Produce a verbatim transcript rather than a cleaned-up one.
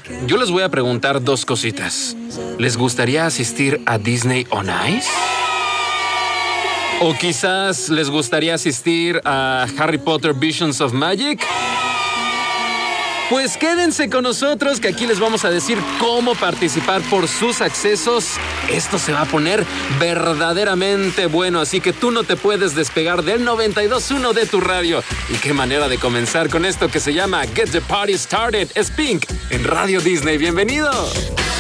yo les voy a preguntar dos cositas. ¿Les gustaría asistir a Disney on Ice? ¿O quizás les gustaría asistir a Harry Potter Visions of Magic? Pues quédense con nosotros que aquí les vamos a decir cómo participar por sus accesos. Esto se va a poner verdaderamente bueno, así que tú no te puedes despegar del noventa y dos punto uno de tu radio. Y qué manera de comenzar con esto que se llama Get the Party Started. Es Pink en Radio Disney. ¡Bienvenido!